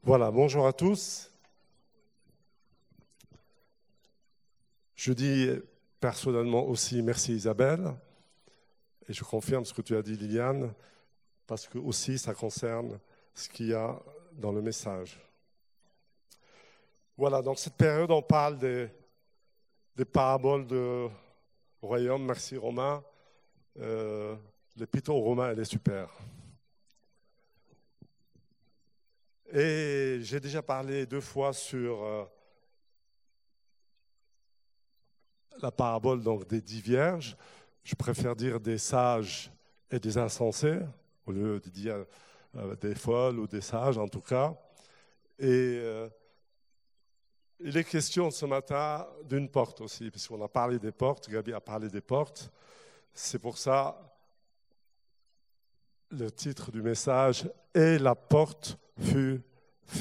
Voilà, bonjour à tous. Je dis personnellement aussi merci Isabelle, et je confirme ce que tu as dit Liliane, parce que aussi ça concerne ce qu'il y a dans le message. Voilà, dans cette période on parle des paraboles de royaume. Merci Romain. L'épître aux Romains, elle est super. Et j'ai déjà parlé 2 fois sur la parabole donc, des 10 vierges. Je préfère dire des sages et des insensés, au lieu de dire des folles ou des sages en tout cas. Et il est question ce matin d'une porte aussi, puisqu'on a parlé des portes, Gabi a parlé des portes. C'est pour ça le titre du message « Et la porte fut fermée ».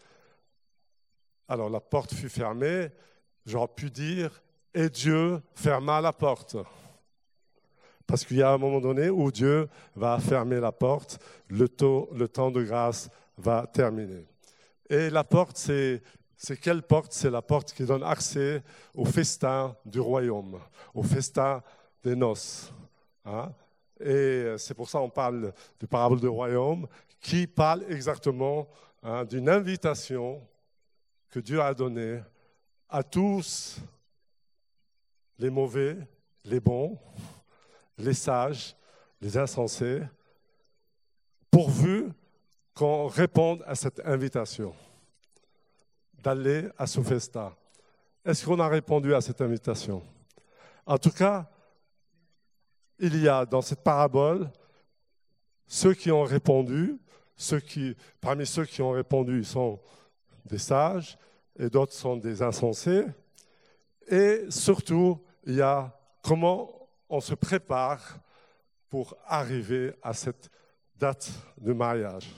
Alors la porte fut fermée, j'aurais pu dire « Et Dieu ferma la porte ». Parce qu'il y a un moment donné où Dieu va fermer la porte, le temps de grâce va terminer. Et la porte, c'est quelle porte? C'est la porte qui donne accès au festin du royaume, au festin des noces. Hein? Et c'est pour ça qu'on parle de parabole de royaume, qui parle exactement d'une invitation que Dieu a donnée à tous les mauvais, les bons, les sages, les insensés, pourvu qu'on réponde à cette invitation d'aller à ce festin. Est-ce qu'on a répondu à cette invitation? En tout cas, il y a dans cette parabole ceux qui ont répondu, parmi ceux qui ont répondu, ils sont des sages et d'autres sont des insensés. Et surtout, il y a comment on se prépare pour arriver à cette date de mariage.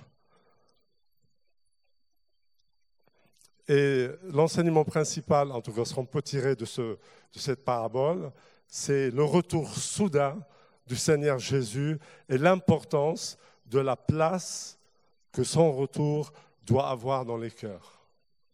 Et l'enseignement principal, en tout cas ce qu'on peut tirer de cette parabole, c'est le retour soudain du Seigneur Jésus et l'importance de la place que son retour doit avoir dans les cœurs.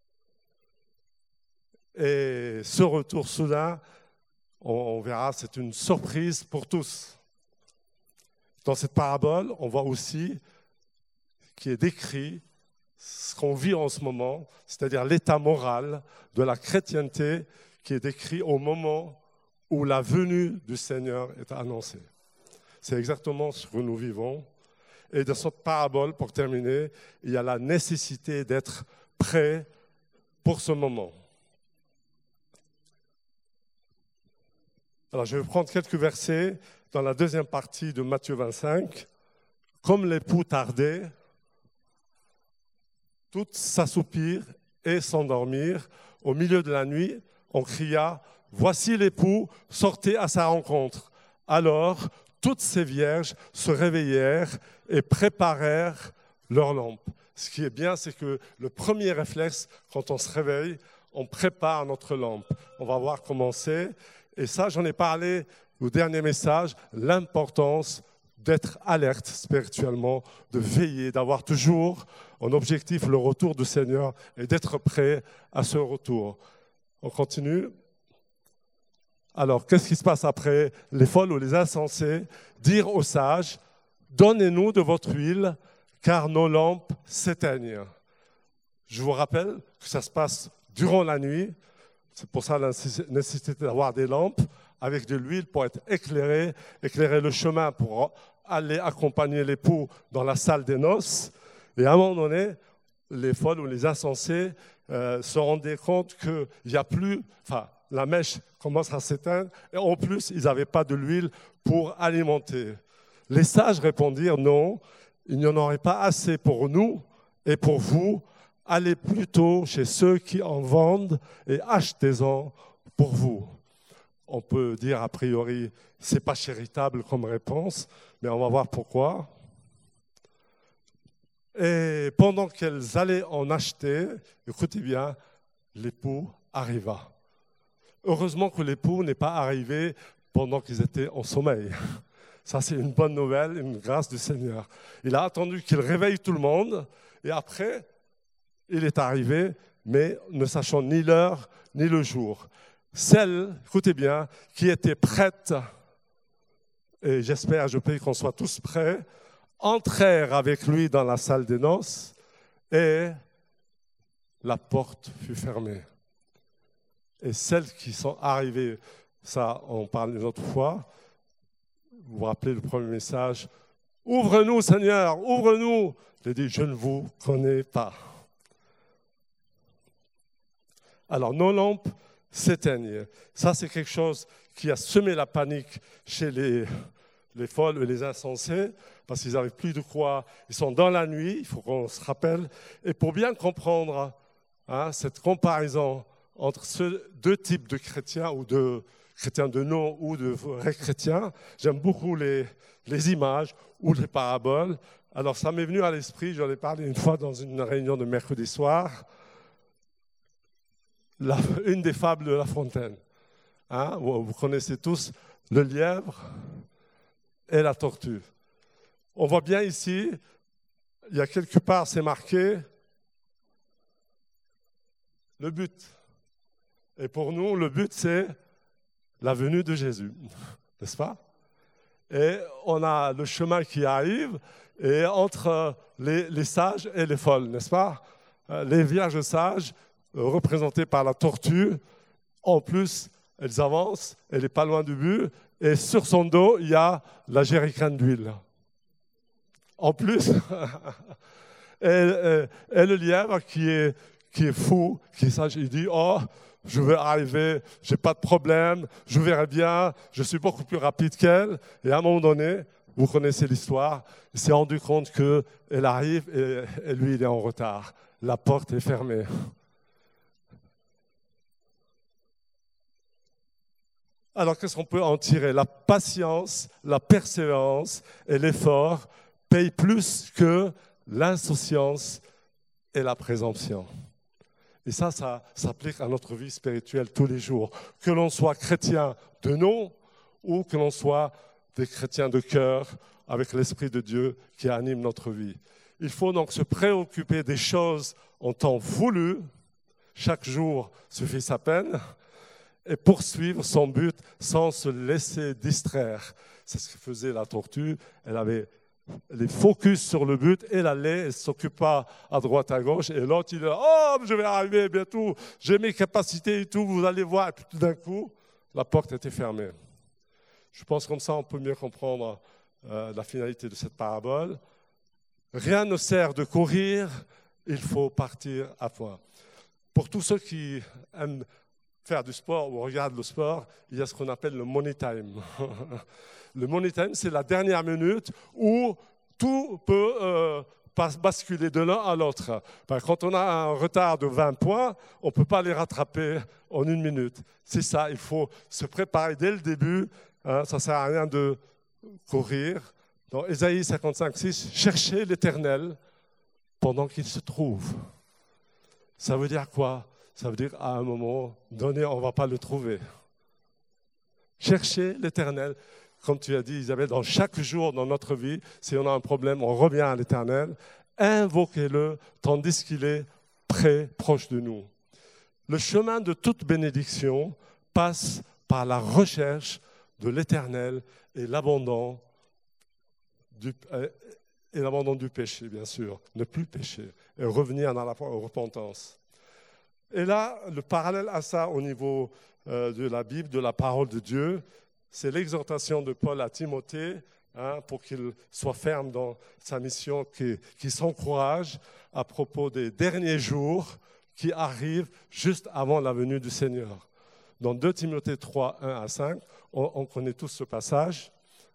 Et ce retour soudain, on verra, c'est une surprise pour tous. Dans cette parabole, on voit aussi qui est décrit ce qu'on vit en ce moment, c'est-à-dire l'état moral de la chrétienté qui est décrit au moment où la venue du Seigneur est annoncée. C'est exactement ce que nous vivons. Et dans cette parabole, pour terminer, il y a la nécessité d'être prêt pour ce moment. Alors, je vais prendre quelques versets dans la deuxième partie de Matthieu 25. Comme l'époux tardait, toutes s'assoupirent et s'endormirent. Au milieu de la nuit, on cria « Voici l'époux, sortez à sa rencontre ». Alors, toutes ces vierges se réveillèrent et préparèrent leurs lampes. Ce qui est bien, c'est que le premier réflexe, quand on se réveille, on prépare notre lampe. On va voir comment c'est. Et ça, j'en ai parlé au dernier message, l'importance d'être alerte spirituellement, de veiller, d'avoir toujours en objectif le retour du Seigneur et d'être prêt à ce retour. On continue. Alors, qu'est-ce qui se passe après? Les folles ou les insensés dirent aux sages, « Donnez-nous de votre huile, car nos lampes s'éteignent. » Je vous rappelle que ça se passe durant la nuit. C'est pour ça la nécessité d'avoir des lampes avec de l'huile pour être éclairé le chemin pour aller accompagner l'époux dans la salle des noces. Et à un moment donné, les folles ou les insensés se rendaient compte qu'il n'y a plus... la mèche commence à s'éteindre, et en plus, ils n'avaient pas de l'huile pour alimenter. Les sages répondirent, non, il n'y en aurait pas assez pour nous et pour vous. Allez plutôt chez ceux qui en vendent et achetez-en pour vous. On peut dire a priori, ce n'est pas charitable comme réponse, mais on va voir pourquoi. Et pendant qu'elles allaient en acheter, écoutez bien, l'époux arriva. Heureusement que l'époux n'est pas arrivé pendant qu'ils étaient en sommeil. Ça, c'est une bonne nouvelle, une grâce du Seigneur. Il a attendu qu'il réveille tout le monde et après, il est arrivé, mais ne sachant ni l'heure ni le jour. Celle, écoutez bien, qui était prête, et j'espère, je prie qu'on soit tous prêts, entrèrent avec lui dans la salle des noces et la porte fut fermée. Et celles qui sont arrivées, ça on parle une autre fois, vous vous rappelez le premier message, « Ouvre-nous Seigneur, ouvre-nous !» J'ai dit « Je ne vous connais pas ». Alors nos lampes s'éteignent. Ça c'est quelque chose qui a semé la panique chez les folles et les insensés, parce qu'ils n'arrivent plus de quoi. Ils sont dans la nuit, il faut qu'on se rappelle. Et pour bien comprendre cette comparaison entre ces deux types de chrétiens, ou de chrétiens de nom ou de vrais chrétiens, j'aime beaucoup les images ou les paraboles. Alors ça m'est venu à l'esprit, j'en ai parlé une fois dans une réunion de mercredi soir, une des fables de La Fontaine. Vous connaissez tous le lièvre et la tortue. On voit bien ici, il y a quelque part, c'est marqué le but. Et pour nous, le but, c'est la venue de Jésus, n'est-ce pas? Et on a le chemin qui arrive, et entre les sages et les folles, n'est-ce pas? Les vierges sages, représentées par la tortue, en plus, elles avancent, elle n'est pas loin du but, et sur son dos, il y a la jerrycan d'huile. En plus, et le lièvre qui est fou, qui est sage, il dit « Oh, je vais arriver, je n'ai pas de problème, je verrai bien, je suis beaucoup plus rapide qu'elle. » Et à un moment donné, vous connaissez l'histoire, il s'est rendu compte qu'elle arrive et lui, il est en retard. La porte est fermée. Alors, qu'est-ce qu'on peut en tirer? La patience, la persévérance et l'effort payent plus que l'insouciance et la présomption. Et ça s'applique à notre vie spirituelle tous les jours. Que l'on soit chrétien de nom ou que l'on soit des chrétiens de cœur avec l'Esprit de Dieu qui anime notre vie. Il faut donc se préoccuper des choses en temps voulu. Chaque jour suffit sa peine. Et poursuivre son but sans se laisser distraire. C'est ce que faisait la tortue. Elle avait les focus sur le but et elle allait, elle ne s'occupe pas à droite, à gauche. Et l'autre, il dit « Oh, je vais arriver bientôt, j'ai mes capacités et tout, vous allez voir. » Et puis tout d'un coup, la porte était fermée. Je pense comme ça, on peut mieux comprendre la finalité de cette parabole. Rien ne sert de courir, il faut partir à point. Pour tous ceux qui aiment faire du sport ou regardent le sport, il y a ce qu'on appelle le money time. Le money time, c'est la dernière minute où tout peut basculer de l'un à l'autre. Quand on a un retard de 20 points, on ne peut pas les rattraper en une minute. C'est ça, il faut se préparer dès le début. Ça ne sert à rien de courir. Dans Ésaïe 55:6, cherchez l'Éternel pendant qu'il se trouve. Ça veut dire quoi? Ça veut dire à un moment donné, on ne va pas le trouver. Cherchez l'Éternel. Comme tu as dit, Isabelle, dans chaque jour dans notre vie, si on a un problème, on revient à l'Éternel. Invoquez-le tandis qu'il est près, proche de nous. Le chemin de toute bénédiction passe par la recherche de l'Éternel et l'abandon du péché, bien sûr. Ne plus pécher et revenir dans la repentance. Et là, le parallèle à ça au niveau de la Bible, de la parole de Dieu, c'est l'exhortation de Paul à Timothée pour qu'il soit ferme dans sa mission, qu'il s'encourage à propos des derniers jours qui arrivent juste avant la venue du Seigneur. Dans 2 Timothée 3, 1-5, on connaît tous ce passage.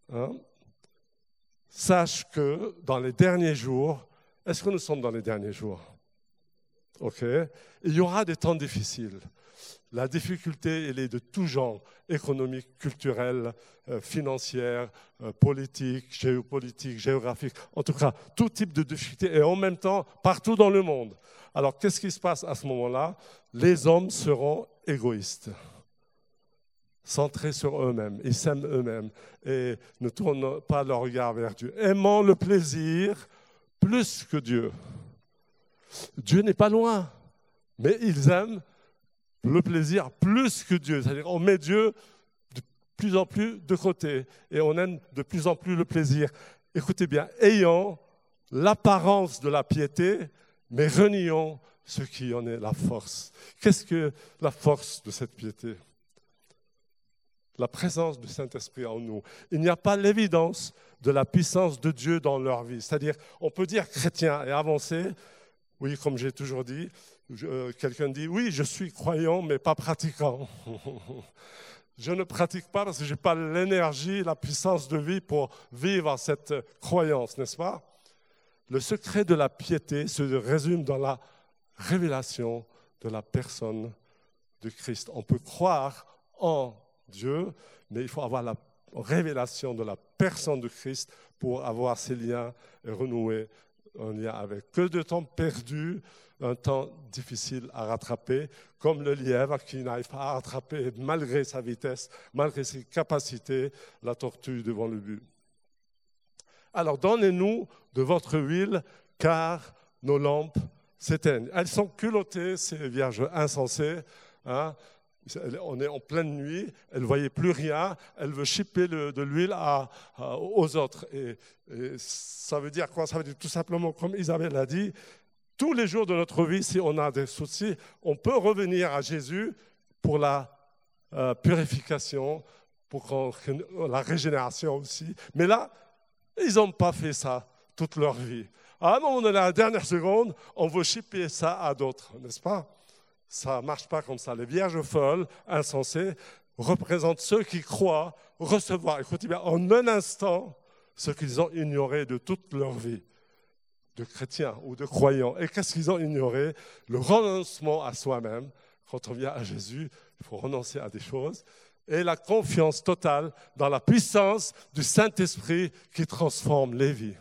Sache que dans les derniers jours, est-ce que nous sommes dans les derniers jours? Ok. Il y aura des temps difficiles. La difficulté, elle est de tout genre, économique, culturelle, financière, politique, géopolitique, géographique, en tout cas, tout type de difficulté, et en même temps, partout dans le monde. Alors, qu'est-ce qui se passe à ce moment-là? Les hommes seront égoïstes, centrés sur eux-mêmes, ils s'aiment eux-mêmes, et ne tournent pas leur regard vers Dieu, aimant le plaisir plus que Dieu. Dieu n'est pas loin, mais ils aiment le plaisir plus que Dieu. C'est-à-dire on met Dieu de plus en plus de côté et on aime de plus en plus le plaisir. Écoutez bien, ayant l'apparence de la piété, mais renions ce qui en est la force. Qu'est-ce que la force de cette piété? La présence du Saint-Esprit en nous. Il n'y a pas l'évidence de la puissance de Dieu dans leur vie. C'est-à-dire, on peut dire chrétien et avancer. Oui, comme j'ai toujours dit, quelqu'un dit, oui, je suis croyant, mais pas pratiquant. Je ne pratique pas parce que je n'ai pas l'énergie, la puissance de vie pour vivre cette croyance, n'est-ce pas? Le secret de la piété se résume dans la révélation de la personne de Christ. On peut croire en Dieu, mais il faut avoir la révélation de la personne de Christ pour avoir ces liens et renouer un lien avec. Que de temps perdu, un temps difficile à rattraper, comme le lièvre qui n'arrive pas à rattraper malgré sa vitesse, malgré ses capacités, la tortue devant le but. Alors donnez-nous de votre huile, car nos lampes s'éteignent. Elles sont culottées, ces vierges insensées, hein. On est en pleine nuit, elle ne voyait plus rien, elle veut chipper de l'huile aux autres. Et ça veut dire quoi? Ça veut dire tout simplement, comme Isabelle a dit, tous les jours de notre vie, si on a des soucis, on peut revenir à Jésus pour la purification, pour la régénération aussi. Mais là, ils n'ont pas fait ça toute leur vie. À un moment donné, à la dernière seconde, on veut chipper ça à d'autres, n'est-ce pas? Ça ne marche pas comme ça. Les vierges folles, insensées, représentent ceux qui croient recevoir, écoutez bien, en un instant, ce qu'ils ont ignoré de toute leur vie, de chrétiens ou de croyants. Et qu'est-ce qu'ils ont ignoré? Le renoncement à soi-même. Quand on vient à Jésus, il faut renoncer à des choses. Et la confiance totale dans la puissance du Saint-Esprit qui transforme les vies.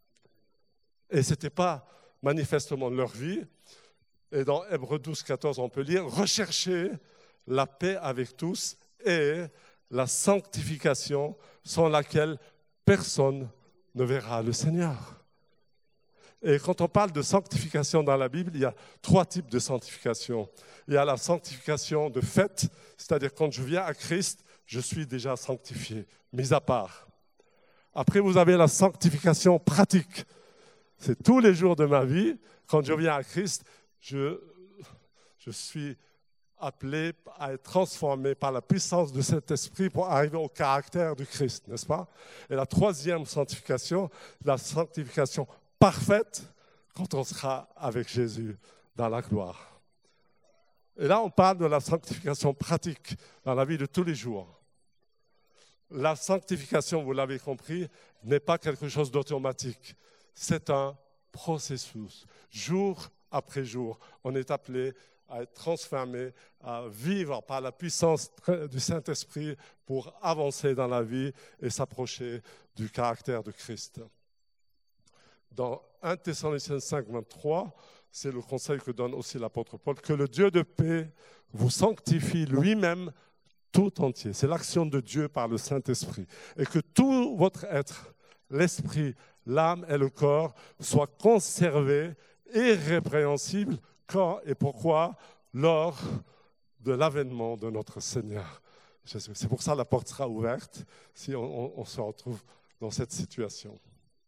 Et ce n'était pas manifestement leur vie. Et dans Hébreux 12, 14, on peut lire « Recherchez la paix avec tous et la sanctification sans laquelle personne ne verra le Seigneur. » Et quand on parle de sanctification dans la Bible, il y a 3 types de sanctification. Il y a la sanctification de fait, c'est-à-dire quand je viens à Christ, je suis déjà sanctifié, mis à part. Après, vous avez la sanctification pratique. C'est tous les jours de ma vie, quand je viens à Christ, je suis appelé à être transformé par la puissance de cet esprit pour arriver au caractère du Christ, n'est-ce pas? Et la 3e sanctification, la sanctification parfaite, quand on sera avec Jésus dans la gloire. Et là, on parle de la sanctification pratique dans la vie de tous les jours. La sanctification, vous l'avez compris, n'est pas quelque chose d'automatique. C'est un processus, jour après jour. On est appelé à être transformé, à vivre par la puissance du Saint-Esprit pour avancer dans la vie et s'approcher du caractère de Christ. Dans 1 Thessaloniciens 5, 23, c'est le conseil que donne aussi l'apôtre Paul, que le Dieu de paix vous sanctifie lui-même tout entier. C'est l'action de Dieu par le Saint-Esprit. Et que tout votre être, l'esprit, l'âme et le corps, soient conservés irrépréhensibles quand et pourquoi lors de l'avènement de notre Seigneur Jésus. C'est pour ça que la porte sera ouverte si on se retrouve dans cette situation.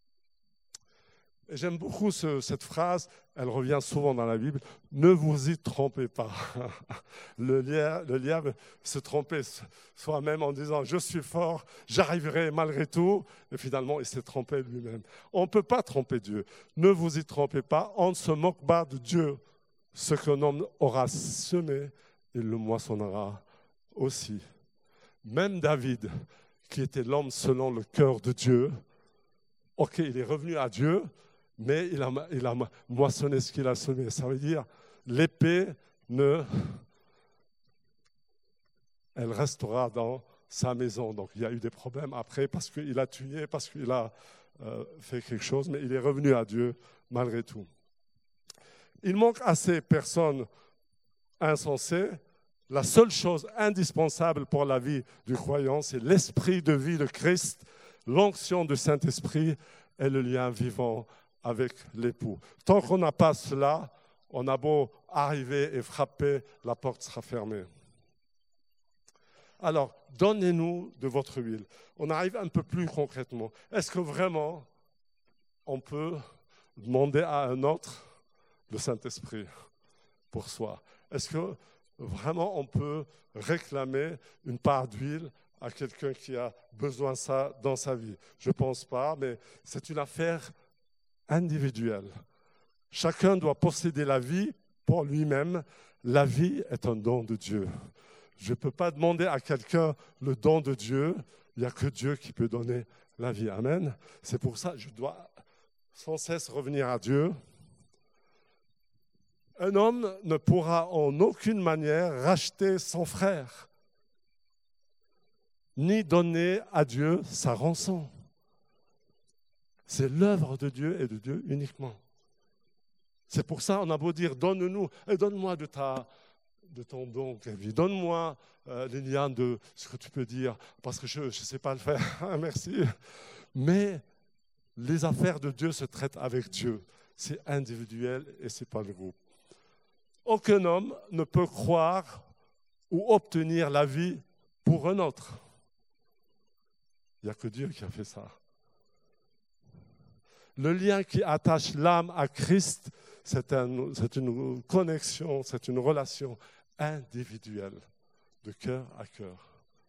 Et j'aime beaucoup cette phrase, elle revient souvent dans la Bible, « Ne vous y trompez pas ». Le lièvre se trompait soi-même en disant « Je suis fort, j'arriverai malgré tout ». Et finalement, il s'est trompé lui-même. On ne peut pas tromper Dieu. Ne vous y trompez pas, on ne se moque pas de Dieu. Ce qu'un homme aura semé, il le moissonnera aussi. Même David, qui était l'homme selon le cœur de Dieu, ok, il est revenu à Dieu, mais il a moissonné ce qu'il a semé. Ça veut dire, l'épée, elle restera dans sa maison. Donc il y a eu des problèmes après parce qu'il a tué, parce qu'il a fait quelque chose, mais il est revenu à Dieu malgré tout. Il manque à ces personnes insensées la seule chose indispensable pour la vie du croyant, c'est l'esprit de vie de Christ, l'onction du Saint-Esprit et le lien vivant avec l'époux. Tant qu'on n'a pas cela, on a beau arriver et frapper, la porte sera fermée. Alors, donnez-nous de votre huile. On arrive un peu plus concrètement. Est-ce que vraiment on peut demander à un autre le Saint-Esprit pour soi? Est-ce que vraiment on peut réclamer une part d'huile à quelqu'un qui a besoin de ça dans sa vie? Je ne pense pas, mais c'est une affaire individuelle. Chacun doit posséder la vie pour lui-même. La vie est un don de Dieu. Je ne peux pas demander à quelqu'un le don de Dieu. Il n'y a que Dieu qui peut donner la vie. Amen. C'est pour ça que je dois sans cesse revenir à Dieu. Un homme ne pourra en aucune manière racheter son frère, ni donner à Dieu sa rançon. C'est l'œuvre de Dieu et de Dieu uniquement. C'est pour ça qu'on a beau dire, donne-nous, et donne-moi de ton don, Kevin. Donne-moi, Liliane, de ce que tu peux dire, parce que je ne sais pas le faire. Merci. Mais les affaires de Dieu se traitent avec Dieu. C'est individuel et ce n'est pas le groupe. Aucun homme ne peut croire ou obtenir la vie pour un autre. Il n'y a que Dieu qui a fait ça. Le lien qui attache l'âme à Christ, c'est une connexion, c'est une relation individuelle, de cœur à cœur.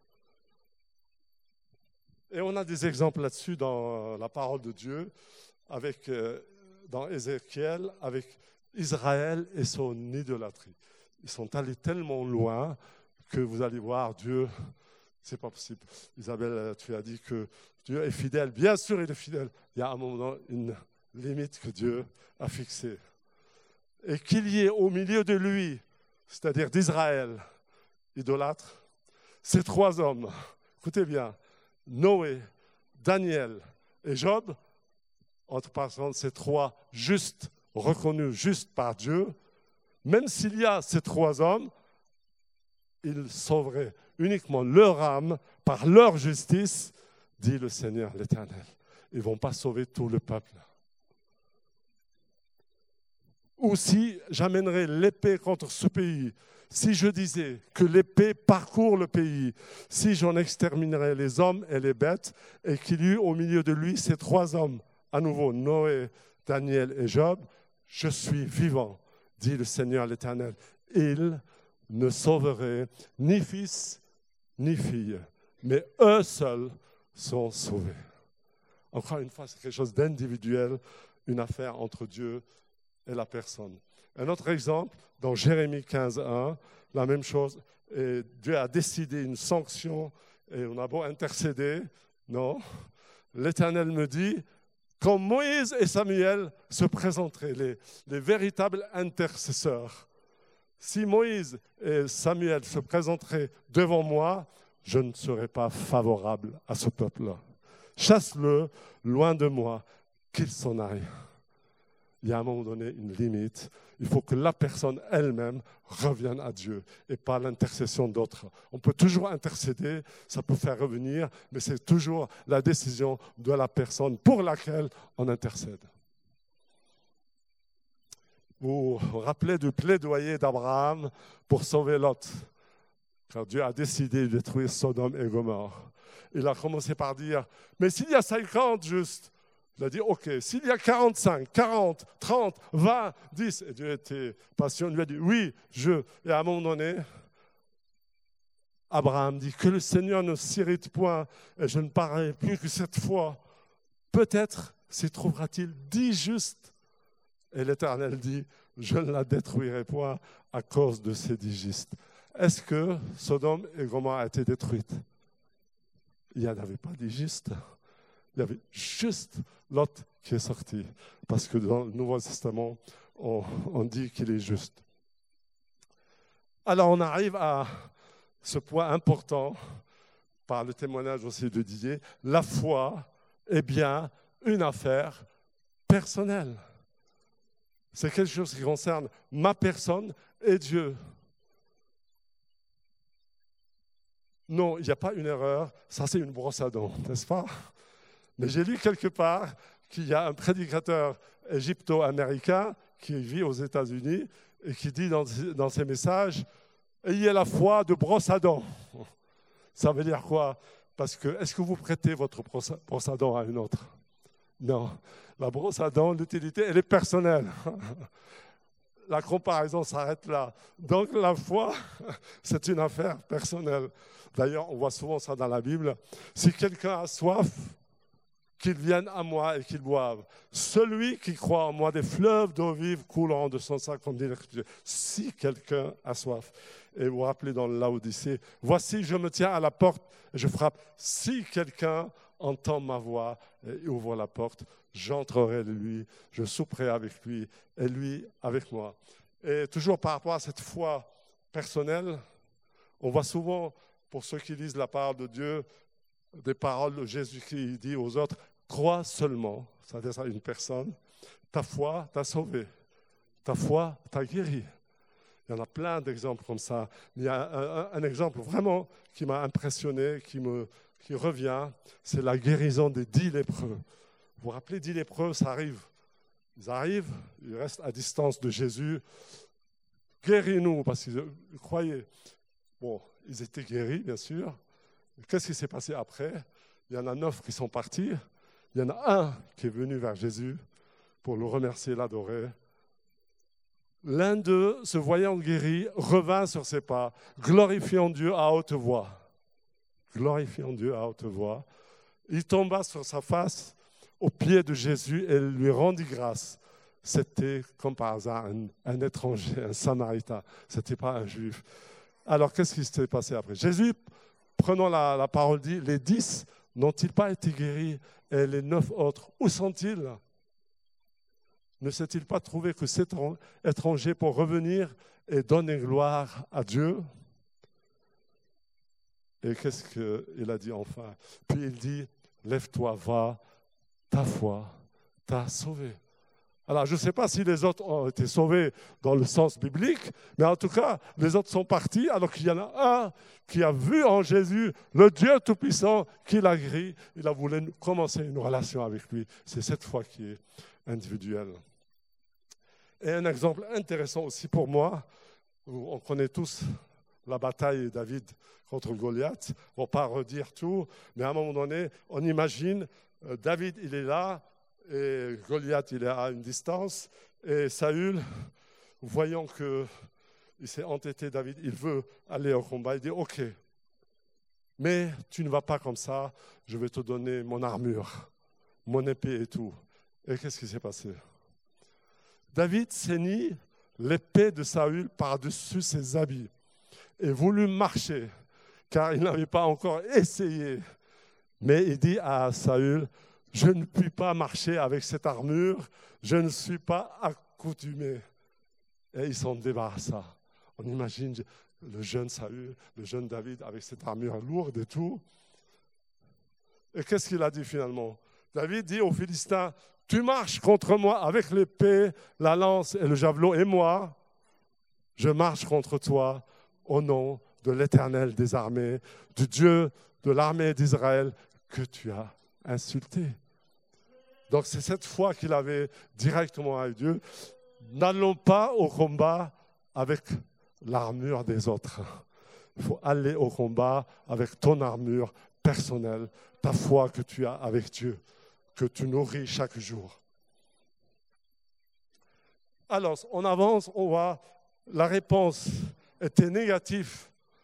Et on a des exemples là-dessus dans la parole de Dieu, dans Ézéchiel, avec Israël et son idolâtrie. Ils sont allés tellement loin que vous allez voir Dieu, c'est pas possible. Isabelle, tu as dit que Dieu est fidèle. Bien sûr, il est fidèle. Il y a un moment, une limite que Dieu a fixée. Et qu'il y ait au milieu de lui, c'est-à-dire d'Israël, idolâtre, ces trois hommes, écoutez bien, Noé, Daniel et Job, entre parenthèses, ces trois justes, reconnus justes par Dieu, même s'il y a ces trois hommes, ils sauveraient uniquement leur âme par leur justice, dit le Seigneur l'Éternel. Ils ne vont pas sauver tout le peuple. Ou si j'amènerais l'épée contre ce pays, si je disais que l'épée parcourt le pays, si j'en exterminerais les hommes et les bêtes, et qu'il y eut au milieu de lui ces trois hommes, à nouveau Noé, Daniel et Job, je suis vivant, dit le Seigneur l'Éternel. Ils ne sauveraient ni fils ni fille, mais eux seuls sont sauvés. Encore une fois, c'est quelque chose d'individuel, une affaire entre Dieu et la personne. Un autre exemple, dans Jérémie 15:1, la même chose. Et Dieu a décidé une sanction et on a beau intercéder, non. L'Éternel me dit, quand Moïse et Samuel se présenteraient, les véritables intercesseurs, si Moïse et Samuel se présenteraient devant moi, je ne serais pas favorable à ce peuple-là. Chasse-le loin de moi, qu'il s'en aille. Il y a à un moment donné une limite. Il faut que la personne elle-même revienne à Dieu et pas l'intercession d'autres. On peut toujours intercéder, ça peut faire revenir, mais c'est toujours la décision de la personne pour laquelle on intercède. Vous vous rappelez du plaidoyer d'Abraham pour sauver Lot, car Dieu a décidé de détruire Sodome et Gomorrhe. Il a commencé par dire, mais s'il y a 50 justes, il a dit, ok, s'il y a 45, 40, 30, 20, 10, et Dieu était patient, il lui a dit, oui, Et à un moment donné, Abraham dit, que le Seigneur ne s'irrite point, et je ne parlerai plus que cette fois. Peut-être s'y trouvera-t-il 10 justes. Et l'Éternel dit, je ne la détruirai point à cause de ces 10 justes. Est-ce que Sodome et Gomorrhe a été détruite? Il n'y en avait pas 10 justes. Il y avait juste Lot qui est sorti. Parce que dans le Nouveau Testament, on dit qu'il est juste. Alors on arrive à ce point important, par le témoignage aussi de Didier, la foi est bien une affaire personnelle. C'est quelque chose qui concerne ma personne et Dieu. Non, il n'y a pas une erreur, ça c'est une brosse à dents, n'est-ce pas? Mais j'ai lu quelque part qu'il y a un prédicateur égypto-américain qui vit aux États-Unis et qui dit dans ses messages « Ayez la foi de brosse à dents ». Ça veut dire quoi? Parce que, est-ce que vous prêtez votre brosse à dents à une autre? Non. La brosse à dents, l'utilité, elle est personnelle. La comparaison s'arrête là. Donc la foi, c'est une affaire personnelle. D'ailleurs, on voit souvent ça dans la Bible. Si quelqu'un a soif, qu'il vienne à moi et qu'il boive. Celui qui croit en moi, des fleuves d'eau vive couleront de son sein, comme dit l'Écriture. Si quelqu'un a soif. Et vous vous rappelez dans l'Odyssée, voici, je me tiens à la porte et je frappe. Si quelqu'un entend ma voix et ouvre la porte, j'entrerai de lui, je souperai avec lui et lui avec moi. Et toujours par rapport à cette foi personnelle, on voit souvent, pour ceux qui lisent la parole de Dieu, des paroles de Jésus qui dit aux autres, crois seulement, c'est-à-dire à une personne, ta foi t'a sauvé, ta foi t'a guéri. Il y en a plein d'exemples comme ça. Il y a un exemple vraiment qui m'a impressionné, qui revient, c'est la guérison des 10 lépreux. Vous vous rappelez, 10 lépreux, ça arrive. Ils arrivent, ils restent à distance de Jésus. Guéris-nous, parce qu'ils croyaient. Bon, ils étaient guéris, bien sûr. Qu'est-ce qui s'est passé après? Il y en a 9 qui sont partis. Il y en a un qui est venu vers Jésus pour le remercier, l'adorer. L'un d'eux, se voyant guéri, revint sur ses pas, glorifiant Dieu à haute voix. Glorifiant Dieu à haute voix. Il tomba sur sa face aux pieds de Jésus et lui rendit grâce. C'était, comme par hasard, un étranger, un samaritain. Ce n'était pas un juif. Alors, qu'est-ce qui s'est passé après? Jésus, prenant la parole, dit, les 10 n'ont-ils pas été guéris et les 9 autres, où sont-ils? Ne s'est-il pas trouvé que cet étranger pour revenir et donner gloire à Dieu? Et qu'est-ce qu'il a dit enfin? Puis il dit, lève-toi, va, ta foi t'a sauvé. Alors, je ne sais pas si les autres ont été sauvés dans le sens biblique, mais en tout cas, les autres sont partis, alors qu'il y en a un qui a vu en Jésus le Dieu Tout-Puissant qui l'a guéri. Il a voulu commencer une relation avec lui. C'est cette foi qui est individuelle. Et un exemple intéressant aussi pour moi, on connaît tous la bataille de David contre Goliath. On ne va pas redire tout, mais à un moment donné, on imagine David, il est là, et Goliath, il est à une distance. Et Saül, voyant qu'il s'est entêté, David, il veut aller au combat. Il dit, OK, mais tu ne vas pas comme ça. Je vais te donner mon armure, mon épée et tout. Et qu'est-ce qui s'est passé? David ceignit l'épée de Saül par-dessus ses habits et voulut marcher, car il n'avait pas encore essayé. Mais il dit à Saül, je ne puis pas marcher avec cette armure, je ne suis pas accoutumé. Et il s'en débarrassa. On imagine le jeune Saül, le jeune David avec cette armure lourde et tout. Et qu'est-ce qu'il a dit finalement? David dit aux Philistins, tu marches contre moi avec l'épée, la lance et le javelot, et moi, je marche contre toi au nom de l'Éternel des armées, du Dieu de l'armée d'Israël que tu as insulté. Donc c'est cette foi qu'il avait directement avec Dieu. N'allons pas au combat avec l'armure des autres. Il faut aller au combat avec ton armure personnelle, ta foi que tu as avec Dieu, que tu nourris chaque jour. Alors, on avance, on voit, la réponse était négative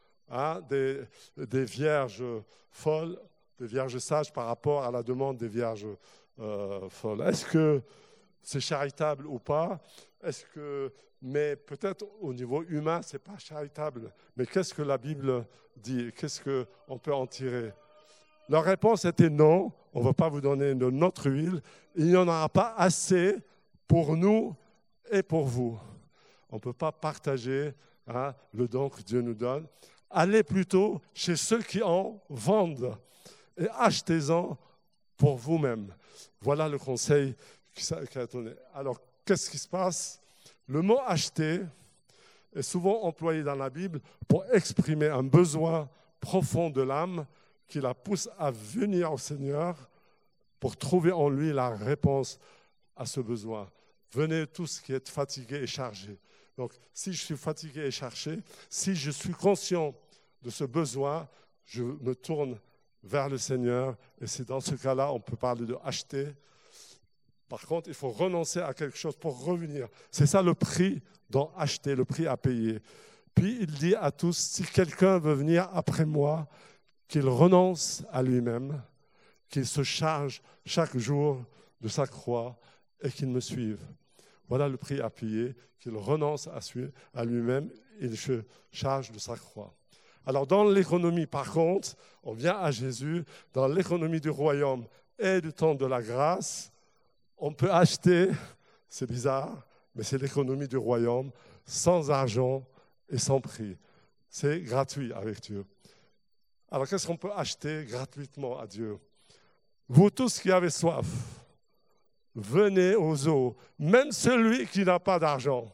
des vierges folles, des vierges sages par rapport à la demande des vierges folles. Est-ce que c'est charitable ou pas? Mais peut-être au niveau humain, ce n'est pas charitable. Mais qu'est-ce que la Bible dit? Qu'est-ce qu'on peut en tirer? Leur réponse était non, on ne va pas vous donner de notre huile. Il n'y en aura pas assez pour nous et pour vous. On ne peut pas partager le don que Dieu nous donne. Allez plutôt chez ceux qui en vendent et achetez-en pour vous-même. Voilà le conseil qui a donné. Alors, qu'est-ce qui se passe? Le mot « acheter » est souvent employé dans la Bible pour exprimer un besoin profond de l'âme qui la pousse à venir au Seigneur pour trouver en lui la réponse à ce besoin. venez tous qui êtes fatigués et chargés. Donc, si je suis fatigué et chargé, si je suis conscient de ce besoin, je me tourne vers le Seigneur. Et c'est dans ce cas-là, on peut parler de acheter. Par contre, il faut renoncer à quelque chose pour revenir. C'est ça le prix d'en acheter, le prix à payer. Puis il dit à tous, si quelqu'un veut venir après moi, qu'il renonce à lui-même, qu'il se charge chaque jour de sa croix et qu'il me suive. Voilà le prix à payer, qu'il renonce à lui-même et il se charge de sa croix. Alors dans l'économie, par contre, on vient à Jésus, dans l'économie du royaume et du temps de la grâce, on peut acheter, c'est bizarre, mais c'est l'économie du royaume, sans argent et sans prix. C'est gratuit avec Dieu. Alors qu'est-ce qu'on peut acheter gratuitement à Dieu? Vous tous qui avez soif, venez aux eaux, même celui qui n'a pas d'argent.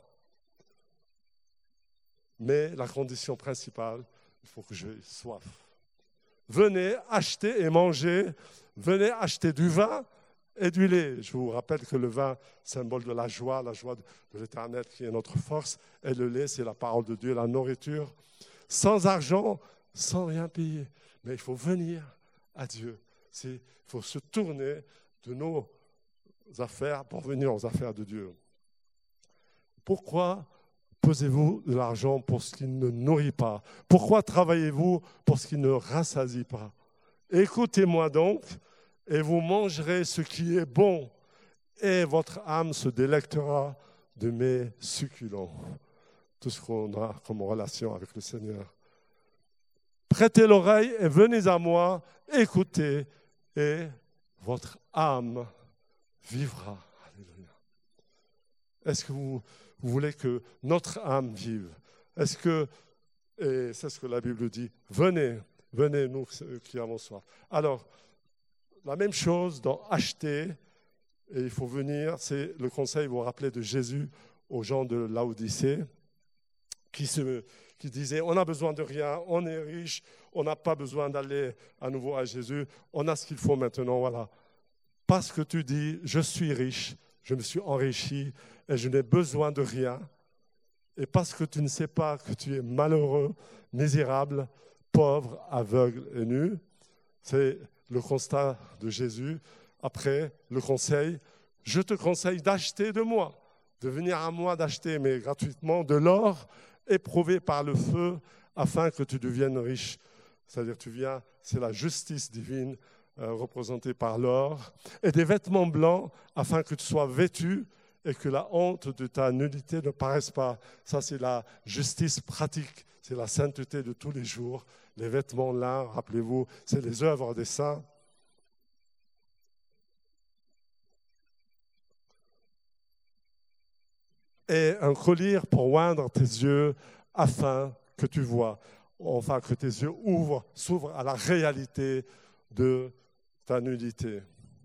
Mais la condition principale, il faut que j'aie soif. Venez acheter et manger, venez acheter du vin et du lait. Je vous rappelle que le vin, symbole de la joie de l'Éternel qui est notre force, et le lait, c'est la parole de Dieu, la nourriture. Sans argent, sans rien payer. Mais il faut venir à Dieu. Il faut se tourner de nos affaires pour venir aux affaires de Dieu. Pourquoi pesez-vous de l'argent pour ce qui ne nourrit pas? Pourquoi travaillez-vous pour ce qui ne rassasie pas? Écoutez-moi donc, et vous mangerez ce qui est bon, et votre âme se délectera de mes succulents. Tout ce qu'on a comme relation avec le Seigneur. Prêtez l'oreille et venez à moi, écoutez, et votre âme vivra. Alléluia. Est-ce que vous voulez que notre âme vive? Est-ce que, et c'est ce que la Bible dit, venez nous qui avons soif. Alors, la même chose dans acheter, et il faut venir, c'est le conseil, vous vous rappelez de Jésus aux gens de Laodicée, qui disait, on n'a besoin de rien, on est riche, on n'a pas besoin d'aller à nouveau à Jésus, on a ce qu'il faut maintenant, voilà. Parce que tu dis, je suis riche, je me suis enrichi et je n'ai besoin de rien, et parce que tu ne sais pas que tu es malheureux, misérable, pauvre, aveugle et nu, c'est le constat de Jésus. Après, le conseil, je te conseille d'acheter de moi, de venir à moi d'acheter, mais gratuitement, de l'or éprouvé par le feu, afin que tu deviennes riche. C'est-à-dire, tu viens, c'est la justice divine représentée par l'or, et des vêtements blancs, afin que tu sois vêtu et que la honte de ta nudité ne paraisse pas. Ça, c'est la justice pratique, c'est la sainteté de tous les jours. Les vêtements là, rappelez-vous, c'est les œuvres des saints. Et un collier pour oindre tes yeux afin que tu vois, enfin que tes yeux s'ouvrent à la réalité de ta nudité.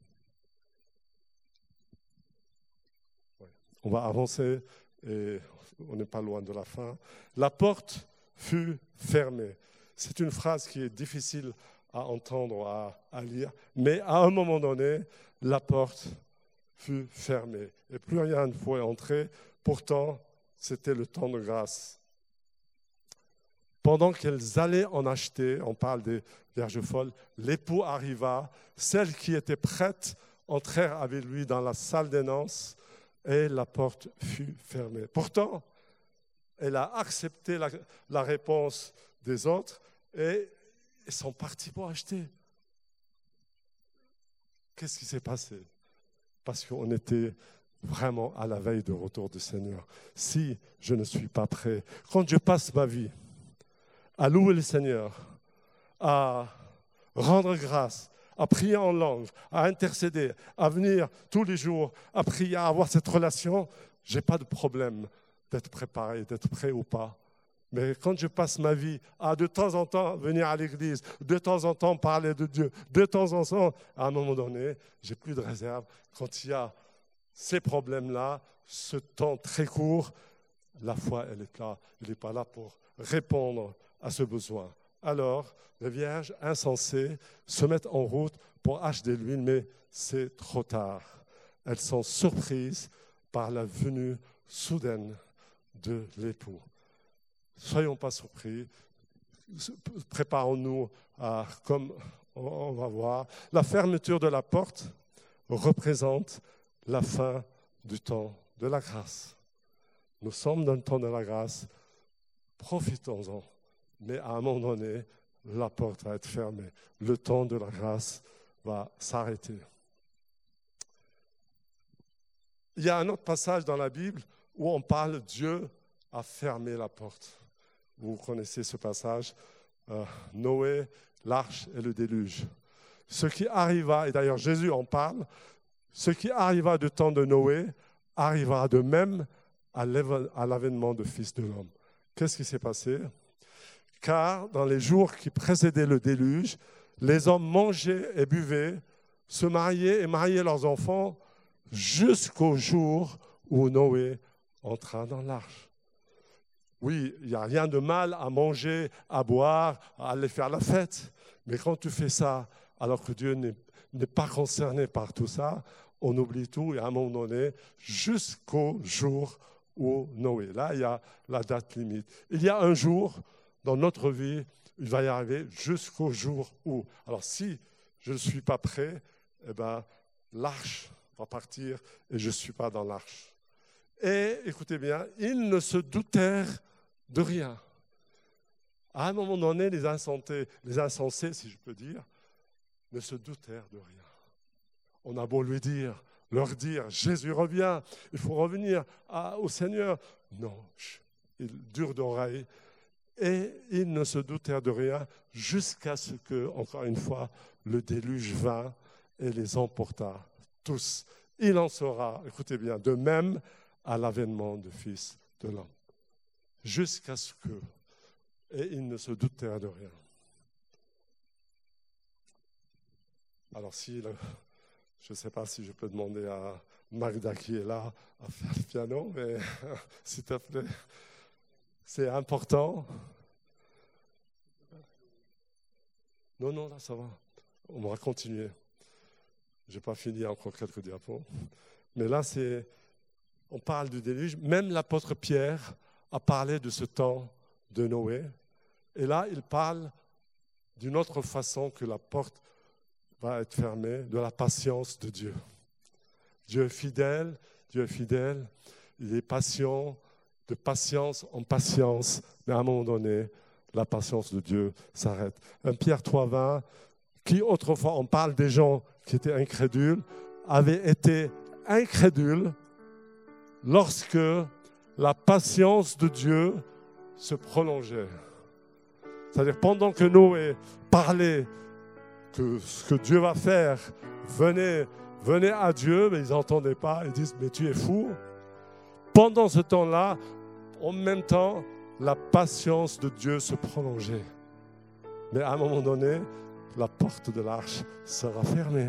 On va avancer et on n'est pas loin de la fin. La porte fut fermée. C'est une phrase qui est difficile à entendre, à lire, mais à un moment donné, la porte fut fermée et plus rien ne pouvait entrer. Pourtant, c'était le temps de grâce. Pendant qu'elles allaient en acheter, on parle des vierges folles, l'époux arriva, celles qui étaient prêtes entrèrent avec lui dans la salle des noces et la porte fut fermée. Pourtant, elle a accepté la réponse des autres et ils sont partis pour acheter. Qu'est-ce qui s'est passé? Parce qu'on était vraiment à la veille de retour du Seigneur. Si je ne suis pas prêt, quand je passe ma vie à louer le Seigneur, à rendre grâce, à prier en langue, à intercéder, à venir tous les jours, à prier, à avoir cette relation, je n'ai pas de problème d'être préparé, d'être prêt ou pas. Mais quand je passe ma vie à de temps en temps venir à l'église, de temps en temps parler de Dieu, de temps en temps, à un moment donné, j'ai plus de réserve. Quand il y a ces problèmes-là, ce temps très court, la foi, elle est là. Elle n'est pas là pour répondre à ce besoin. Alors, les vierges insensées se mettent en route pour acheter de l'huile, mais c'est trop tard. Elles sont surprises par la venue soudaine de l'époux. Soyons pas surpris, préparons-nous à, comme on va voir, la fermeture de la porte représente la fin du temps de la grâce. Nous sommes dans le temps de la grâce, profitons-en, mais à un moment donné, la porte va être fermée. Le temps de la grâce va s'arrêter. Il y a un autre passage dans la Bible où on parle Dieu a fermé la porte. Vous connaissez ce passage, Noé, l'arche et le déluge. Ce qui arriva, et d'ailleurs Jésus en parle, ce qui arriva du temps de Noé arrivera de même à l'avènement du Fils de l'homme. Qu'est-ce qui s'est passé? Car dans les jours qui précédaient le déluge, les hommes mangeaient et buvaient, se mariaient et mariaient leurs enfants jusqu'au jour où Noé entra dans l'arche. Oui, il n'y a rien de mal à manger, à boire, à aller faire la fête. Mais quand tu fais ça, alors que Dieu n'est pas concerné par tout ça, on oublie tout et à un moment donné, jusqu'au jour où Noé. Là, il y a la date limite. Il y a un jour dans notre vie, il va y arriver jusqu'au jour où. Alors si je ne suis pas prêt, eh ben, l'arche va partir et je ne suis pas dans l'arche. Et écoutez bien, ils ne se doutèrent de rien. À un moment donné, les insensés, si je peux dire, ne se doutèrent de rien. On a beau leur dire, Jésus revient, il faut revenir au Seigneur. Non, dur d'oreille. Et ils ne se doutèrent de rien jusqu'à ce que, encore une fois, le déluge vint et les emporta tous. Il en sera, écoutez bien, de même à l'avènement du Fils de l'homme. Jusqu'à ce que, et ils ne se doutèrent de rien. Alors si, je ne sais pas si je peux demander à Magda qui est là à faire le piano, mais s'il te plaît, c'est important. Non, là ça va, on va continuer. Je n'ai pas fini encore quelques diapos. Mais là, on parle du déluge. Même l'apôtre Pierre a parlé de ce temps de Noé. Et là, il parle d'une autre façon que la porte va être fermée, de la patience de Dieu. Dieu est fidèle, il est patient, de patience en patience, mais à un moment donné, la patience de Dieu s'arrête. 1 Pierre 3,20, qui autrefois, on parle des gens qui étaient incrédules, avaient été incrédules lorsque la patience de Dieu se prolongeait. C'est-à-dire pendant que Noé parlait que ce que Dieu va faire, venez à Dieu, mais ils n'entendaient pas, ils disent, mais tu es fou. Pendant ce temps-là, en même temps, la patience de Dieu se prolongeait. Mais à un moment donné, la porte de l'arche sera fermée.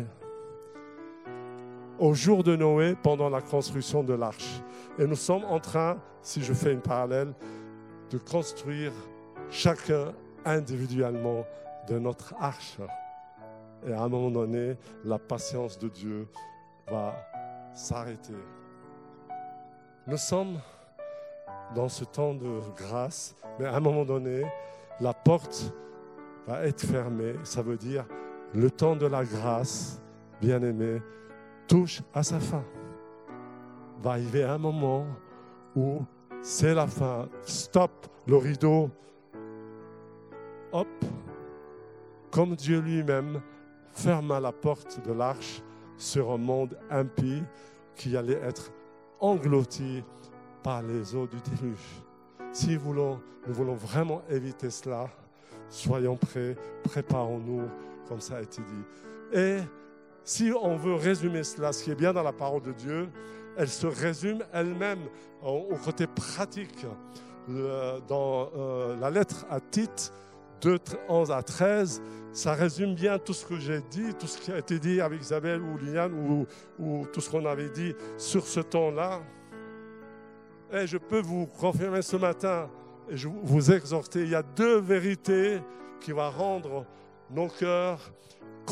Au jour de Noé, pendant la construction de l'arche. Et nous sommes en train, si je fais une parallèle, de construire chacun individuellement de notre arche. Et à un moment donné, la patience de Dieu va s'arrêter. Nous sommes dans ce temps de grâce, mais à un moment donné, la porte va être fermée. Ça veut dire le temps de la grâce, bien-aimé, touche à sa fin. Va arriver un moment où c'est la fin. Stop, le rideau. Hop, comme Dieu lui-même ferma la porte de l'arche sur un monde impie qui allait être englouti par les eaux du déluge. Si nous voulons vraiment éviter cela, soyons prêts, préparons-nous, comme ça a été dit. Et si on veut résumer cela, ce qui est bien dans la parole de Dieu, elle se résume elle-même au côté pratique. Dans la lettre à Tite, 2, 11 à 13, ça résume bien tout ce que j'ai dit, tout ce qui a été dit avec Isabelle ou Liliane, ou tout ce qu'on avait dit sur ce temps-là. Et je peux vous confirmer ce matin, et je vous exhorter, il y a 2 vérités qui vont rendre nos cœurs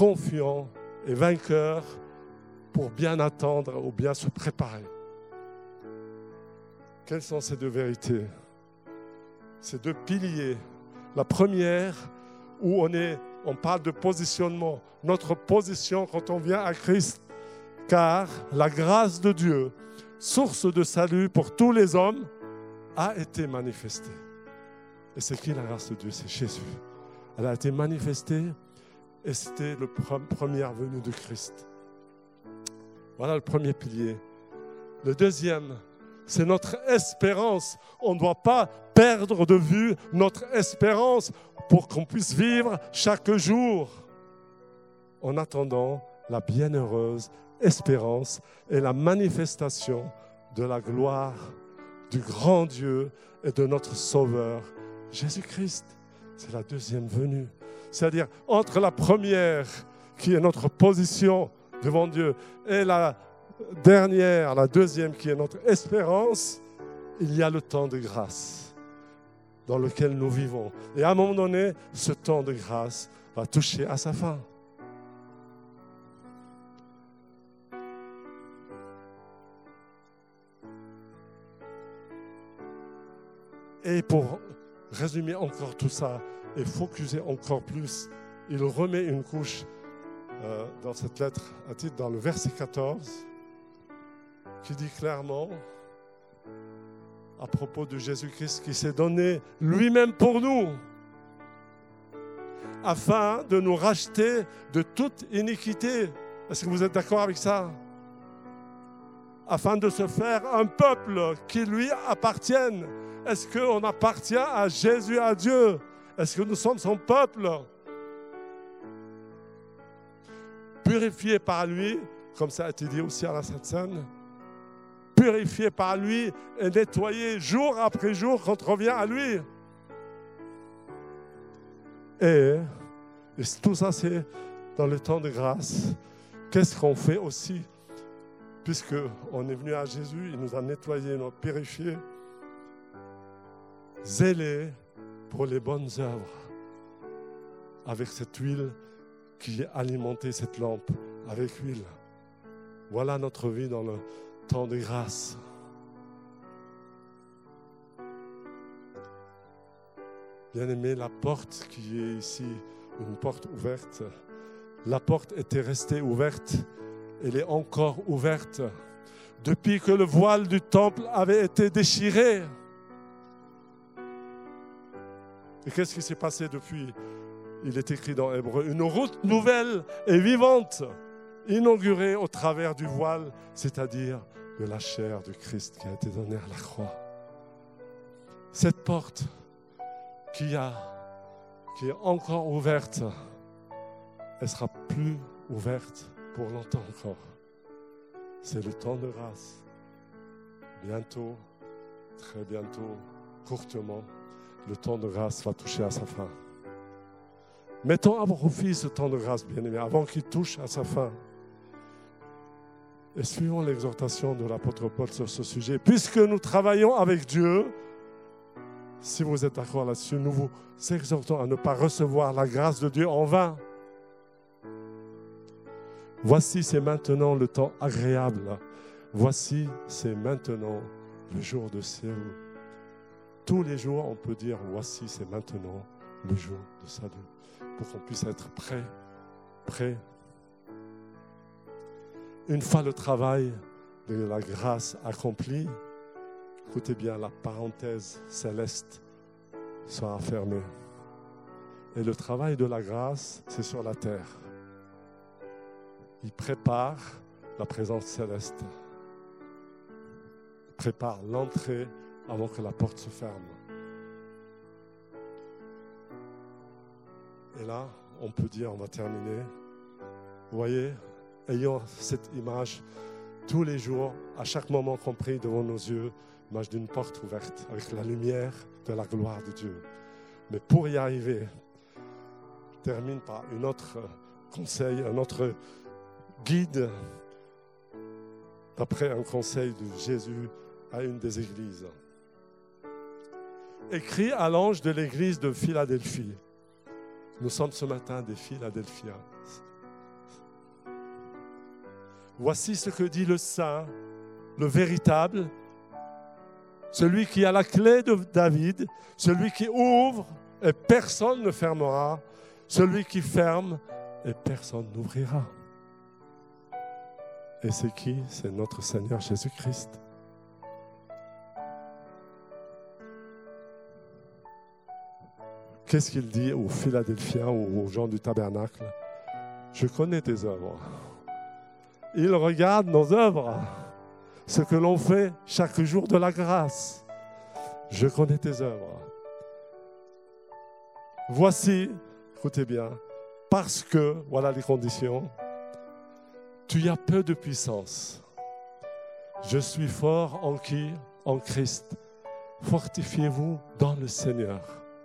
confiants et vainqueurs pour bien attendre ou bien se préparer. Quelles sont ces deux vérités? Ces deux piliers. La première, où on parle de positionnement. Notre position quand on vient à Christ. Car la grâce de Dieu, source de salut pour tous les hommes, a été manifestée. Et c'est qui la grâce de Dieu? C'est Jésus. Elle a été manifestée et c'était le premier venu de Christ. Voilà le premier pilier. Le deuxième, c'est notre espérance. On ne doit pas perdre de vue notre espérance pour qu'on puisse vivre chaque jour en attendant la bienheureuse espérance et la manifestation de la gloire du grand Dieu et de notre Sauveur, Jésus-Christ. C'est la deuxième venue. C'est-à-dire, entre la première, qui est notre position devant Dieu, et la dernière, la deuxième, qui est notre espérance, il y a le temps de grâce dans lequel nous vivons. Et à un moment donné, ce temps de grâce va toucher à sa fin. Et pour résumer encore tout ça et focuser encore plus, il remet une couche dans cette lettre, à titre dans le verset 14, qui dit clairement, à propos de Jésus-Christ qui s'est donné lui-même pour nous, afin de nous racheter de toute iniquité. Est-ce que vous êtes d'accord avec ça? Afin de se faire un peuple qui lui appartienne. Est-ce qu'on appartient à Jésus, à Dieu? Est-ce que nous sommes son peuple? Purifié par lui, comme ça a été dit aussi à la Sainte Seine, purifié par lui et nettoyé jour après jour quand on revient à lui. Et tout ça, c'est dans le temps de grâce. Qu'est-ce qu'on fait aussi? Puisqu'on est venu à Jésus, il nous a nettoyés, nous a purifiés. Zélés pour les bonnes œuvres, avec cette huile qui alimentait cette lampe, avec huile. Voilà notre vie dans le temps de grâce. Bien-aimé, la porte qui est ici, une porte ouverte, la porte était restée ouverte, elle est encore ouverte depuis que le voile du temple avait été déchiré. Et qu'est-ce qui s'est passé depuis? Il est écrit dans Hébreu, une route nouvelle et vivante, inaugurée au travers du voile, c'est-à-dire de la chair de Christ qui a été donnée à la croix. Cette porte qui est encore ouverte, elle sera plus ouverte pour longtemps encore. C'est le temps de grâce. Bientôt, très bientôt, courtement, le temps de grâce va toucher à sa fin. Mettons à profit ce temps de grâce, bien-aimé, avant qu'il touche à sa fin. Et suivons l'exhortation de l'apôtre Paul sur ce sujet. Puisque nous travaillons avec Dieu, si vous êtes d'accord là-dessus, nous vous exhortons à ne pas recevoir la grâce de Dieu en vain. Voici, c'est maintenant le temps agréable. Voici, c'est maintenant le jour de salut. Tous les jours, on peut dire, voici, c'est maintenant le jour de salut. Pour qu'on puisse être prêt. Une fois le travail de la grâce accompli, écoutez bien, la parenthèse céleste sera fermée. Et le travail de la grâce, c'est sur la terre. Il prépare la présence céleste. Il prépare l'entrée avant que la porte se ferme. Et là, on peut dire, on va terminer. Vous voyez, ayons cette image tous les jours, à chaque moment compris devant nos yeux, l'image d'une porte ouverte avec la lumière de la gloire de Dieu. Mais pour y arriver, je termine par un autre conseil, un autre guide, d'après un conseil de Jésus à une des églises. Écrit à l'ange de l'église de Philadelphie. Nous sommes ce matin des Philadelphiens. Voici ce que dit le saint, le véritable, celui qui a la clé de David, celui qui ouvre et personne ne fermera, celui qui ferme et personne n'ouvrira. Et c'est qui? C'est notre Seigneur Jésus-Christ. Qu'est-ce qu'il dit aux Philadelphiens ou aux gens du tabernacle? Je connais tes œuvres. Il regarde nos œuvres, ce que l'on fait chaque jour de la grâce. Je connais tes œuvres. Voici, écoutez bien, parce que, voilà les conditions, tu as peu de puissance. Je suis fort en qui? En Christ. Fortifiez-vous dans le Seigneur.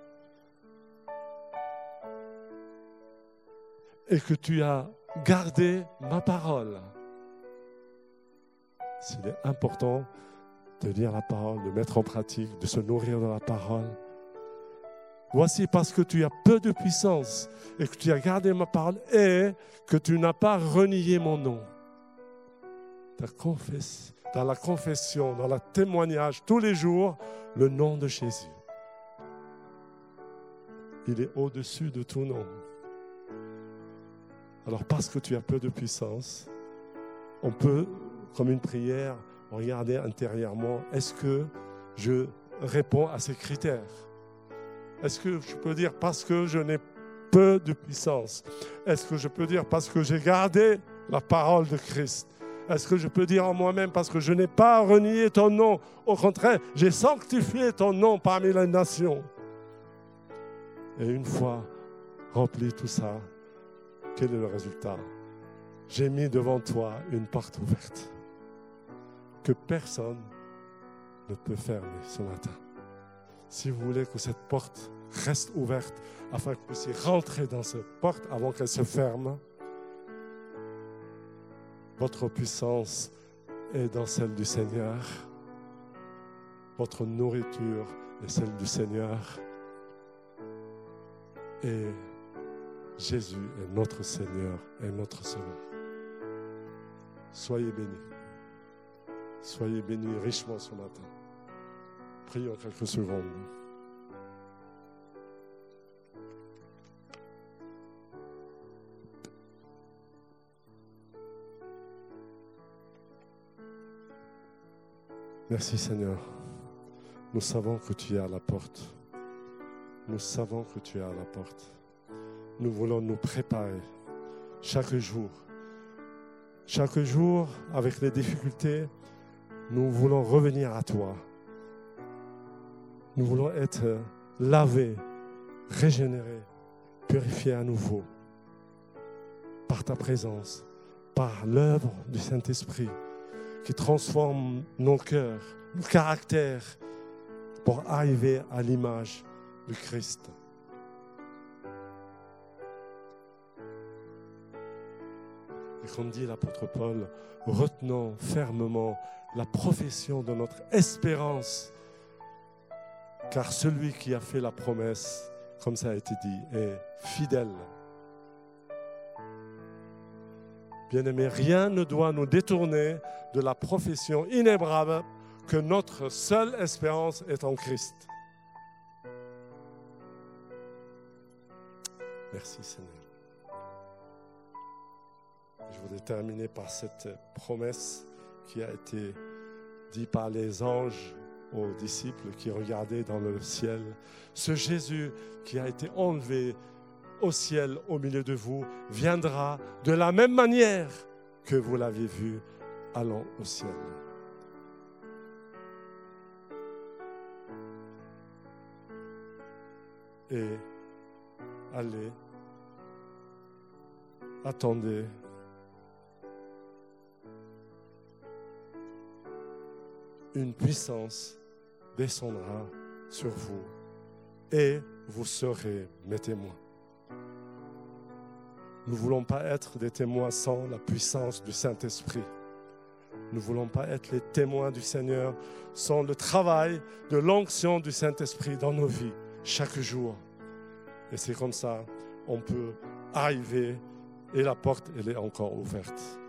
Et que tu as gardé ma parole. S'il est important de lire la parole, de mettre en pratique, de se nourrir de la parole. Voici parce que tu as peu de puissance et que tu as gardé ma parole et que tu n'as pas renié mon nom. Dans la confession, dans le témoignage, tous les jours, le nom de Jésus. Il est au-dessus de tout nom. Alors parce que tu as peu de puissance, on peut, comme une prière, regarder intérieurement, est-ce que je réponds à ces critères? Est-ce que je peux dire parce que je n'ai peu de puissance? Est-ce que je peux dire parce que j'ai gardé la parole de Christ? Est-ce que je peux dire en moi-même parce que je n'ai pas renié ton nom? Au contraire, j'ai sanctifié ton nom parmi les nations. Et une fois rempli tout ça, quel est le résultat? J'ai mis devant toi une porte ouverte que personne ne peut fermer ce matin. Si vous voulez que cette porte reste ouverte afin que vous puissiez rentrer dans cette porte avant qu'elle se ferme, votre puissance est dans celle du Seigneur. Votre nourriture est celle du Seigneur. Et Jésus est notre Seigneur et notre Sauveur. Soyez bénis. Soyez bénis richement ce matin. Prions quelques secondes. Merci Seigneur. Nous savons que tu es à la porte. Nous savons que tu es à la porte. Nous voulons nous préparer chaque jour. Chaque jour, avec les difficultés, nous voulons revenir à toi. Nous voulons être lavés, régénérés, purifiés à nouveau par ta présence, par l'œuvre du Saint-Esprit qui transforme nos cœurs, nos caractères pour arriver à l'image de Christ. Et comme dit l'apôtre Paul, retenons fermement la profession de notre espérance, car celui qui a fait la promesse, comme ça a été dit, est fidèle. Bien-aimés, rien ne doit nous détourner de la profession inébranlable que notre seule espérance est en Christ. Merci Seigneur. Je voudrais terminer par cette promesse qui a été dite par les anges aux disciples qui regardaient dans le ciel. Ce Jésus qui a été enlevé au ciel au milieu de vous viendra de la même manière que vous l'avez vu allant au ciel. Et allez, attendez. Une puissance descendra sur vous et vous serez mes témoins. Nous ne voulons pas être des témoins sans la puissance du Saint-Esprit. Nous ne voulons pas être les témoins du Seigneur sans le travail de l'onction du Saint-Esprit dans nos vies, chaque jour. Et c'est comme ça, on peut arriver et la porte, elle est encore ouverte.